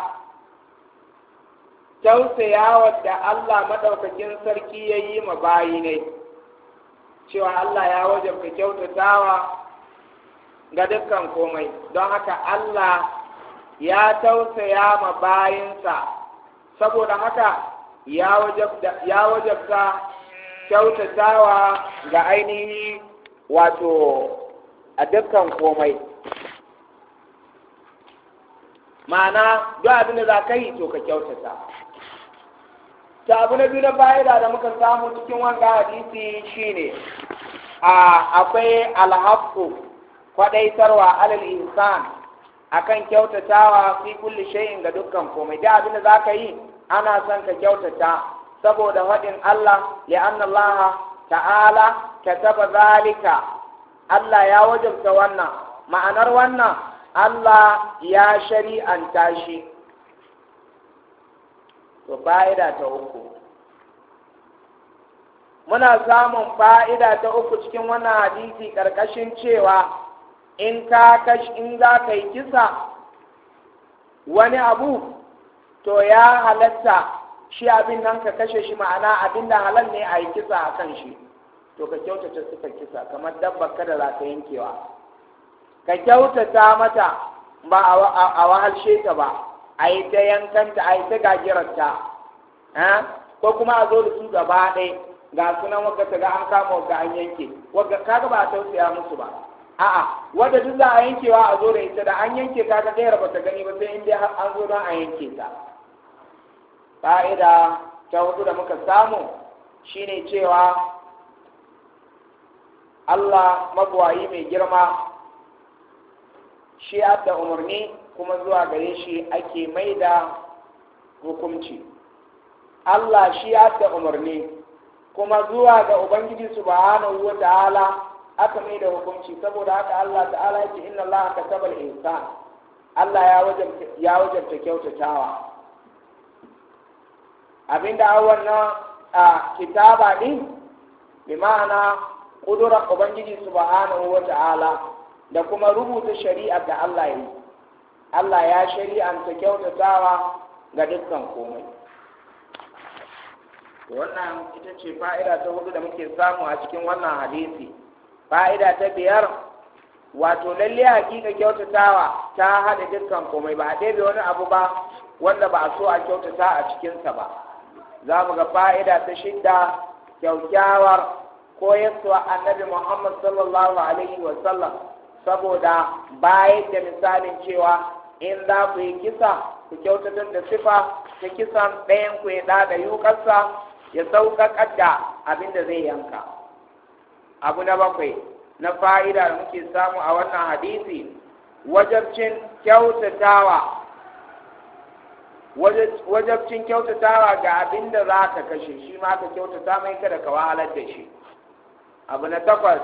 tausayawar da Allah maɗaukakin sarki ya yi ma bayi ne, cewa Allah ya wajabta kyautatawa ga dukkan komai, don haka Allah ya tausaya ma bayinsa, saboda haka ya wajabta kyautatawa ga ainihi wato a dukkan komai. Ma'ana duk abin da za ka yi to ka kyautata. Ta abu na biyu na fa'ida da muka samu cikin wanga hadisi shine a akwai alhaqqu kwadaitarwa alal insan akan kyautatawa fi kulli shay'in ga dukkan komai. Da abin da za ka yi ana son ka kyautata, saboda faɗin Allah li'anna Allah ta'ala kataba zalika, Allah ya wajabta wannan. Ma'anar wannan, Allah ya shari'anta shi. To fa'ida ta uku, muna samun fa'ida ta uku cikin wannan hadisi ƙarƙashin cewa in ka kash in za ka yi kisa wani abu, to ya halatta shi abin nan ka kashe shi, ma'ana abin da halal ne a yi kisa a kan shi, to ka kyautata sifar kisa kamar dabbar kada za ka yankewa, ka kyautata mata ba a wahalshe ta ba, a yi ta yankanta, a yi ta gagirarta, ko kuma a zo da su gaba ɗaya ga sunan wagga ta ga an kama wagga an yanke, wagga kaga ba a tausaya musu ba. A'a, wadda duk za a yankewa a zo da ita, da an yanke kaga ɗaya ba ta gani ba, sai in dai an zo don a yanke ta. Fa'ida ta hudu da muka samu shine cewa Allah magwayi mai girma shi da umarni, kuma zuwa gare shi ake mai da hukunci. Allah shi da umarni, kuma zuwa ga Ubangiji subhanahu wa ta'ala aka mai da hukunci. Saboda haka Allah ta'ala yake inna Allah kataba al-insan, Allah ya wajabta ya wajabta kyautatawa. Abinda a wannan a kitaba din bi ma'ana kudura Ubangiji subhanahu wa ta'ala da kuma rubuta shari'ar da Allah ya yi. Allah ya shari'anta kyautatawa ga dukkan komai. Wannan ita ce fa'ida ta hudu da muke samu a cikin wannan hadisi. Fa'ida ta biyar, wato lalle hakika kyautatawa ta hada dukkan komai, ba a ɗebe wani abu ba wanda ba a so a kyautata a cikinsa ba. Za mu ga fa'ida ta shidda, kyaukyawar koyarwa annabi Muhammad sallallahu alaihi wa sallam, saboda bayan da misalin cewa in za ku yi kisa ku kyautatar da sifa ta kisan ɗayan ku ya ɗaga yukarsa ya sauƙaƙar da abin da zai yanka. Abu na bakwai na fa'ida da muke samu a wannan hadisi, wajabcin kyautatawa wajabcin kyautatawa ga abin da za ka kashe shi ma ka kyautata mai kada ka wahalar da shi. Abu na takwas,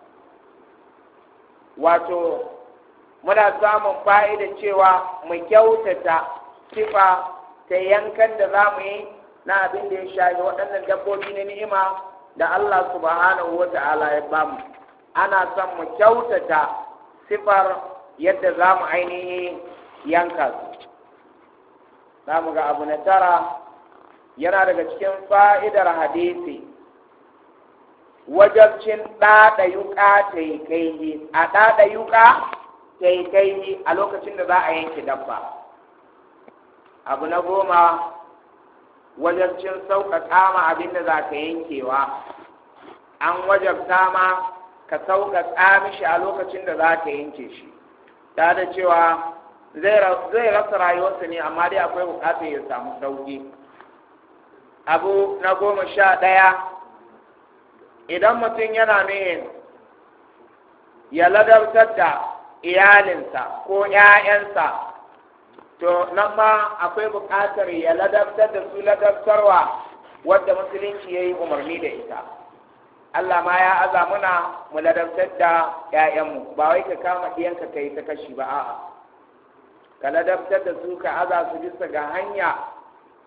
wato muna samun fa'ida cewa mu kyautata sifa ta yankan da za mu yi na abin da ya shafi waɗannan dabbobi na ni'ima da Allah subhanahu wa ta'ala ya bamu. Ana son mu kyautata sifar yadda za mu ainihi yanka su. Za mu ga abu na tara, yana daga cikin fa'idar hadisi, wajabcin ɗaɗa yuƙa ta yi kaihi, a ɗaɗa yuƙa ta yi kaihi a lokacin da za a yanke dabba. Abu na goma, wajabcin sauƙaƙa ma abin da za ka yankewa, an wajabta ma ka sauƙaƙa mishi a lokacin da za ka yanke shi, ta da cewa zai rasa rayuwarsa ne, amma dai akwai buƙatar ya samu sauƙi. Abu na goma sha ɗaya, idan mutum yana nuhin ya ladabtar da iyalinsa ko ‘ya'yansa, to nan ma akwai buƙatar ya ladabtar da su ladabtarwa wadda musulunci ya yi umarni da ita. Allah ma ya aza muna mu ladabtar da ‘ya'yanmu, ba wai ka kama ɗiyanka ka yi ta kashi ba, a'a. Ka ladabtar da su, ka aza su bisa ga hanya,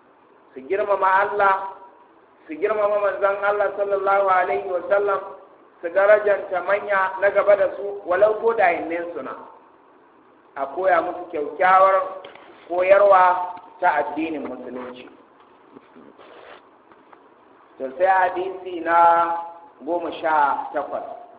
su girmama Allah, su girmama manzon Allah sallallahu alaihi wa sallam, su darajanta manya na gaba da su walau ko da yin suna a koya musu kyaukyawar koyarwa ta addinin musulunci. To sai hadisi na goma sha takwas.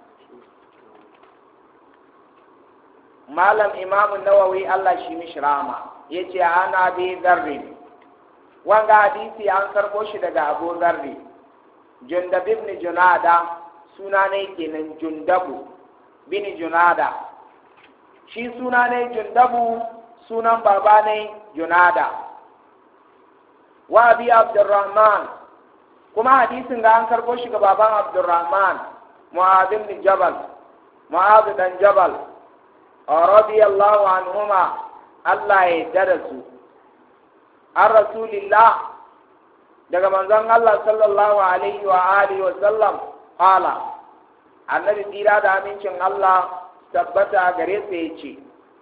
Malam Imamu Nawawi Allah shi mishi rama ya ce ana bi zarri. Wanga hadisi an karɓo shi daga Abu Zarri. Jundab ibn Junada suna ne kenan Jundabu bin Junada. Shi suna ne Jundabu, sunan baba ne Junada. Wa abi Abdurrahman, kuma hadisin ga an karɓo shi ga baban Abdurrahman, Mu'adh ibn Jabal, Mu'adh dan Jabal, radiyallahu anhuma, Allah ya yarda su. An Rasulillah, daga manzon Allah sallallahu alaihi wa alihi wa sallam, qala, annabi tira da amincin Allah tabbata gare sa yace,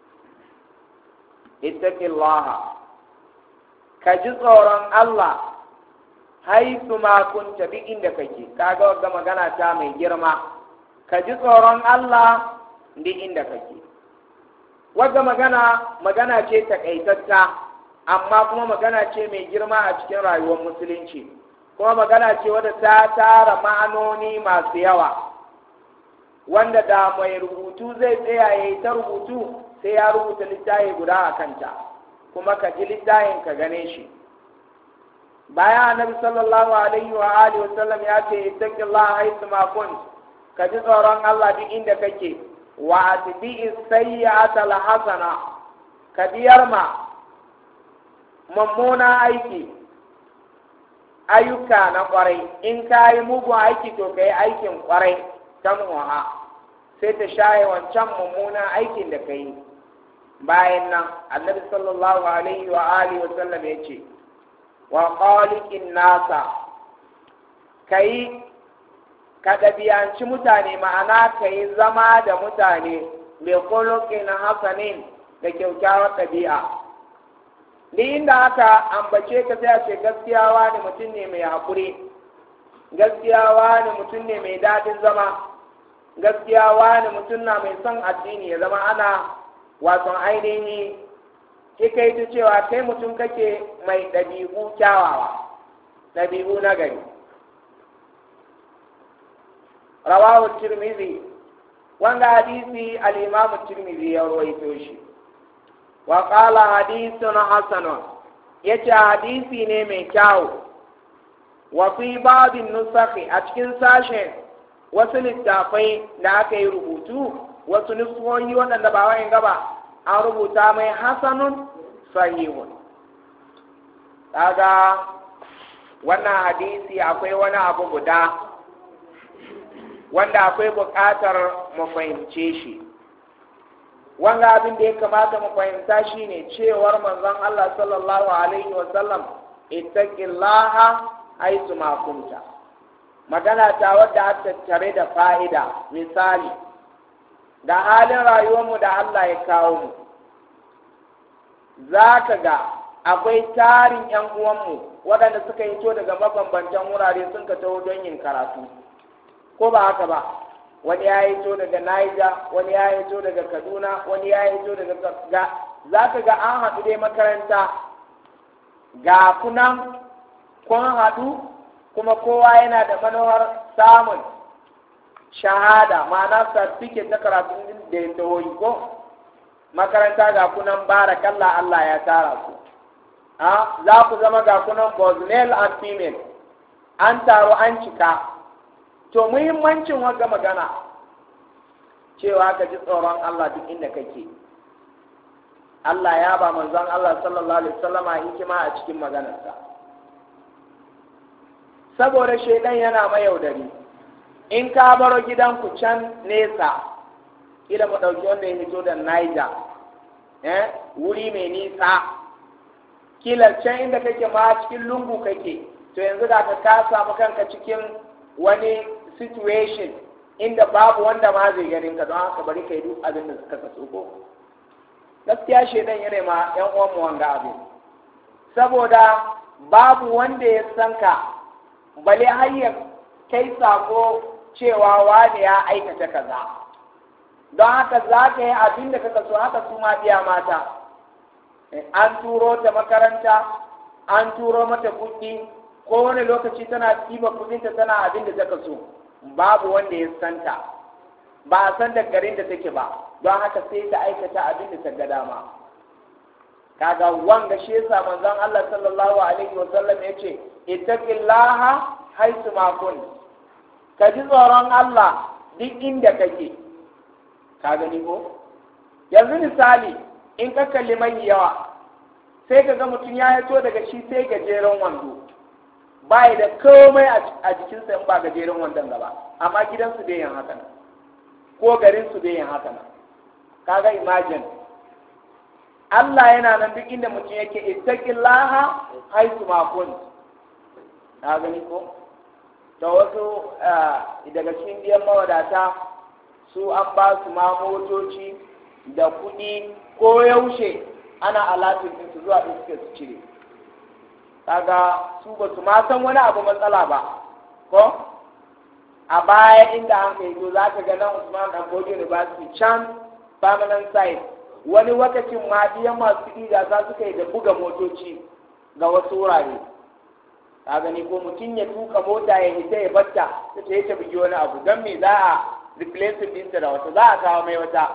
ittaqillaha, ka ji tsoron Allah haisu ma kunta duk inda kake. Kaga wanda magana ta mai girma, ka ji tsoron Allah duk inda kake. Wanda magana magana ce takaitatta, amma kuma magana ce mai girma a cikin rayuwar musulunci, kuma magana ce wadda ta tara ma'anoni masu yawa, wanda da mai rubutu zai tsaya ya yi ta rubutu sai ya rubuta littafi guda a kanta, kuma ka ji littafin ka gane shi. Bayan annabi sallallahu alaihi wa alihi wa sallam ya ce ittaqillaha haythu ma kunt, ka ji tsoron Allah duk inda kake, wa atbi'is sayyi'ata al-hasana, ka biyar ma mummuna aiki ayyuka na kwarai. In ka yi mugun aiki to ka yi aikin kwarai ta muha, sai ta shaye wancan mummunan aikin da ka yi. Bayan nan annabi sallallahu alaihi wa alihi wa sallam ya ce wa khaliqin nasa, kai ka ɗabi'anci mutane, ma'ana ka yi zama da mutane mai khuluqin hasanin, da kyaukyawar ɗabi'a. Ni inda aka ambace ka sai a ce gaskiya wani mutum ne mai haƙuri, gaskiya wani mutum ne mai daɗin zama, gaskiya wani mutum na mai son addini, ya zama ana wasan ainihi ta cewa kai mutum kake mai ɗabi'u kyawawa, ɗabi'u na gari. Rawahu Tirmidhi, wanga hadisi al-Imam Tirmidhi ya rawaito shi. Wa qala hadithun hasanun, yace hadisi ne mai kyau. Wa fi babin nusakhi, a cikin sashen wasu littafai da aka yi rubutu, wasu nufoyi waɗanda ba wa'in gaba, an rubuta mai hasanun sahihun. Kaga wannan hadisi akwai wani abu guda wanda akwai buƙatar mu fahimce shi. Wanga abin da ya kamata mu fahimta shi ne cewar manzon Allah sallallahu alaihi wa sallam, ittaqillaha haythu ma kunta. Magana ta wadda aka tattare da fa'ida. Misali, da halin rayuwarmu da Allah ya kawo mu, za ka ga akwai tarin ‘yan uwanmu waɗanda suka yi to daga mabambantan wurare sun ka taho don yin karatu, ko ba haka ba? Wani ya yi to daga Niger, wani ya yi to daga Kaduna, wani ya yi to daga ga, za ka ga an haɗu dai makaranta, ga kunan kun haɗu, kuma kowa yana da manowar samun shahada, ma'ana certificate ta karatu da ya taho yi ko makaranta. Ga kunan barakallah, Allah ya tara ku, ha za ku zama ga kunan both male and female, an taro an cika. To muhimmancin wanga magana cewa ka ji tsoron Allah duk inda kake. Allah ya ba manzon Allah sallallahu alaihi wasallama hikima a cikin maganarsa, saboda shaidan yana mayaudari. In ka baro gidanku can nesa, kila mu ɗauki wanda ya hito da Niger, eh wuri mai nisa, kila can inda kake ma cikin lungu kake, to yanzu da ka ka samu kanka cikin wani situation inda babu wanda ma zai ganin ka, don haka bari kai duk abin da suka kaso ko. Gaskiya shaidan yana ma ƴan uwan mu wanga abin, saboda babu wanda ya san ka bale har ya kai sako cewa wani ya aikata kaza don haka za ka yi abin da kaka so haka su ma biya mata an turo ta makaranta an turo mata kuɗi ko wani lokaci tana tsiba kuɗinta tana abin da taka so babu wanda ya santa ba a san da garin da take ba don haka sai ta aikata abin da ta ga dama kaga wanga shi yasa manzon Allah sallallahu alaihi wa sallam yace ittaqillaha haythu ma kun ka ji tsoron Allah duk inda kake ka gani ko yanzu misali in ka kalli mai yawa sai ka ga mutum ya yato daga shi sai gajeren wando bai da komai a jikinsa in ba gajeren wandon gaba amma gidansu bai yin haka nan ko garinsu bai yin haka nan kaga imagine Allah yana nan duk inda mutum yake ittaqillaha haythu ma kunt ka gani ko to wasu daga cikin biyan mawadata su an ba su ma motoci da kuɗi ko yaushe ana alatin su zuwa da suke su cire kaga su ba su ma san wani abu matsala ba ko a baya inda an kai to za ka ga nan Usman Dan Fodio University can permanent site wani lokacin ma biyan masu kuɗi da za su kai da buga motoci ga wasu wurare ka gani ko mutum ya tuka mota ya hita ya batta ta ta yi ta bugi wani abu don me za a replace ɗinta da wata za a kawo mai wata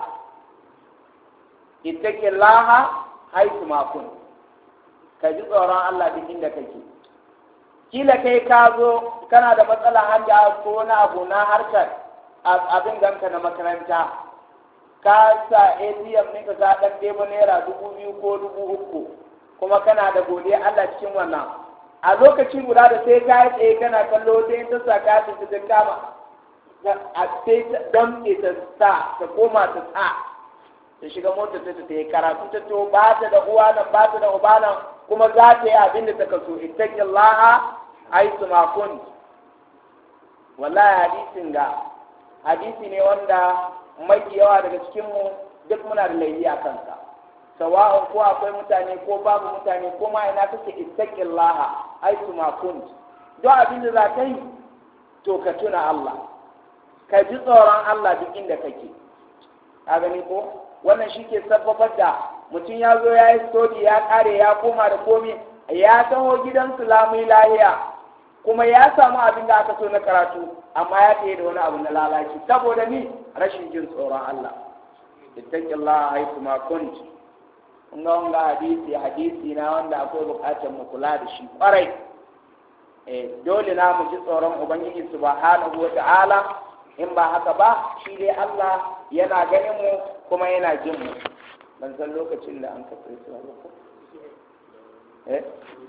ittaqillaha haythu ma kun ka ji tsoron Allah duk inda kake kila kai ka zo kana da matsalar hanya ko wani abu na harkar abin ganka na makaranta ka sa A T M ne ka ga dan ɗebo naira dubu biyu ko dubu uku kuma kana da godiya Allah cikin wannan a lokaci guda da sai ka yi tsaye kana kallo sai ta sa ka ta ta kama a sai don ke ta sa ta koma ta sa ta shiga mota ta ta yi karatu ta to ba ta da uwa nan ba ta da uba nan kuma za ta yi abin da ta kaso ittaqillaha haythu ma kunt wallahi hadisin ga hadisi ne wanda mai yawa daga cikin mu duk muna da laifi a kansa sawa'un ko akwai mutane ko babu mutane ko ma ina kake ittaqillaha haythu ma kunt don abin da za ka yi to ka tuna Allah ka ji tsoron Allah duk inda kake ka gani ko wannan shi ke sabbabar da mutum ya zo ya yi sodi ya kare ya koma da komi ya taho gidansu lamun lahiya kuma ya samu abin da aka so na karatu amma ya tsaye da wani abu na lalaci saboda ni rashin jin tsoron Allah ittaqillaha haythu ma kunt kun ga wanga hadisi hadisi na wanda akwai bukatar mu kula da shi kwarai eh dole na mu ji tsoron ubangiji subhanahu wata'ala in ba haka ba shi dai Allah yana ganin mu kuma yana jin mu ban san lokacin da an kafa su ba eh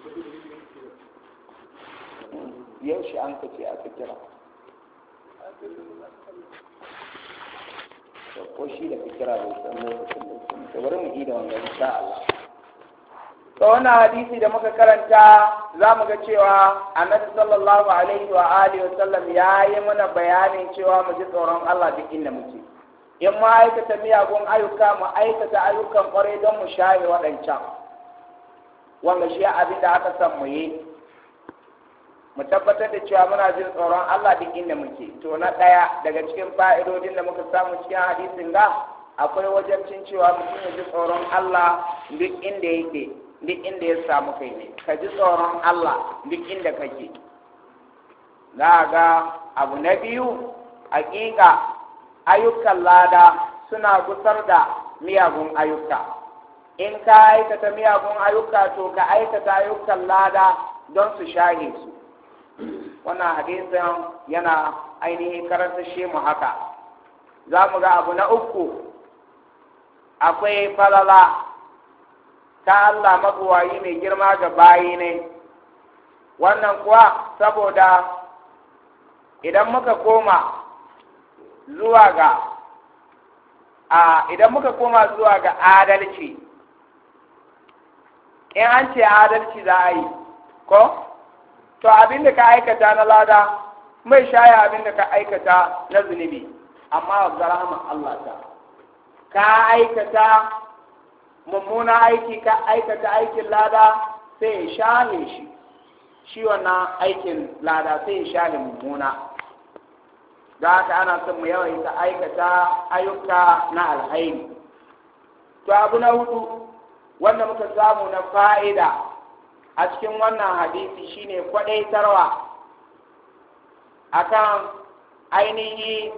yau shi an kace a kira ko shi da kira bai san lokacin da sun to bari mu yi da wannan insha Allah to wannan hadisi da muka karanta za mu ga cewa Annabi sallallahu alaihi wa alihi wa sallam ya yi mana bayanin cewa mu ji tsoron Allah duk inda muke in mu aikata miyagun ayyuka mu aikata ayyukan kwarai don mu shaye waɗancan wanda shi abin da aka san mu yi mu tabbatar da cewa muna jin tsoron Allah duk inda muke to na ɗaya daga cikin fa'idodin da muka samu cikin hadisin ga akwai wajabcin cewa mutum ya ji tsoron Allah duk inda yake duk inda ya samu kai ne ka ji tsoron Allah duk inda kake za ga abu na biyu hakika ayyukan lada suna gusar da miyagun ayyuka in ka aikata miyagun ayyuka to ka aikata ayyukan lada don su shahe su wannan hadisin yana ainihin karanta shi mu haka za mu ga abu na uku akwai falala ta Allah mabuwayi mai girma ga bayi ne wannan kuwa saboda idan muka koma zuwa ga a idan muka koma zuwa ga adalci in an ce adalci za a yi ko to abin da ka aikata na lada mai shaya abin da ka aikata na zunubi amma ga rahama Allah ta ka aikata mummuna aiki ka aikata aikin lada sai ya shahe shi shi wannan aikin lada sai ya shahe mummuna da haka ana son mu yawaita aikata ayyuka na alhairi. To abu na hudu wanda muka samu na fa'ida a cikin wannan hadisi shine kwadaitarwa akan ainihi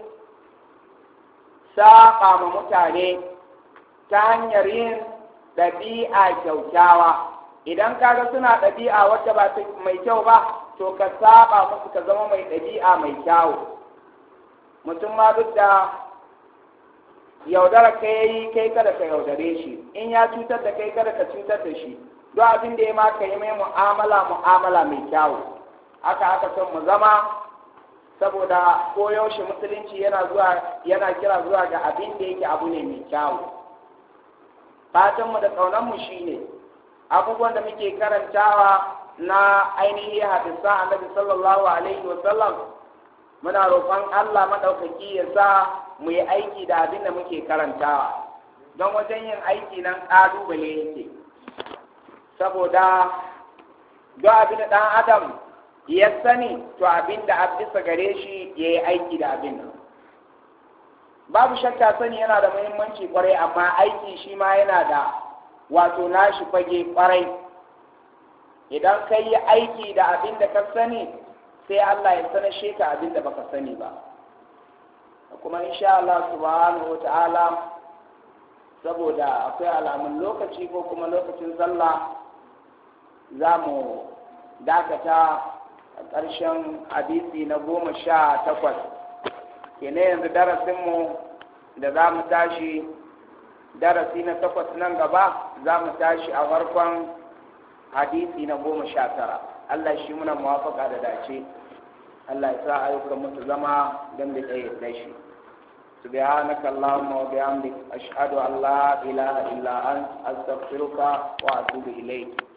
saƙa ma mutane ta hanyar yin ɗabi'a kyaukyawa. Idan kaga suna ɗabi'a wacce ba mai kyau ba, to ka saba musu ka zama mai ɗabi'a mai kyawu. Mutum ma duk da yaudara ka yi kai kada ka yaudare shi, in ya cutar da kai kada ka cutar da shi, duk abin da ya ma ka yi mai mu'amala mu'amala mai kyawu. Haka aka son mu zama, saboda koyaushe musulunci yana zuwa yana kira zuwa ga abin da yake abu ne mai kyawu. Fatanmu da ƙaunanmu shine abubuwan da muke karantawa na ainihi hadisa annabi sallallahu alaihi wa sallam, muna roƙon Allah madaukaki ya sa mu yi aiki da abin da muke karantawa, don wajen yin aiki nan ƙalubale yake, saboda duk abin da ɗan adam ya sani to abin da a bisa gare shi ya yi aiki da abin nan. Babu shakka sani yana da muhimmanci kwarai, amma aiki shi ma yana da wato nashi fage kwarai. Idan ka yi aiki da abin da ka sani, sai Allah ya sanashe ka abin da baka sani ba. Kuma insha Allah subhanahu wa ta'ala, saboda akwai alamun lokaci ko kuma lokacin sallah, za mu dakata a ƙarshen hadisi na goma sha takwas. Kenan yanzu darasinmu da za mu tashi darasi na takwas nan gaba, za mu tashi a farkon hadisi na goma sha tara. Allah shi muna muwafaka da dace, Allah ya sa ayyukan mutu zama don da ɗaya da shi. سبحانك اللهم وبحمدك أشهد أن لا إله إلا أنت أستغفرك وأتوب إليك.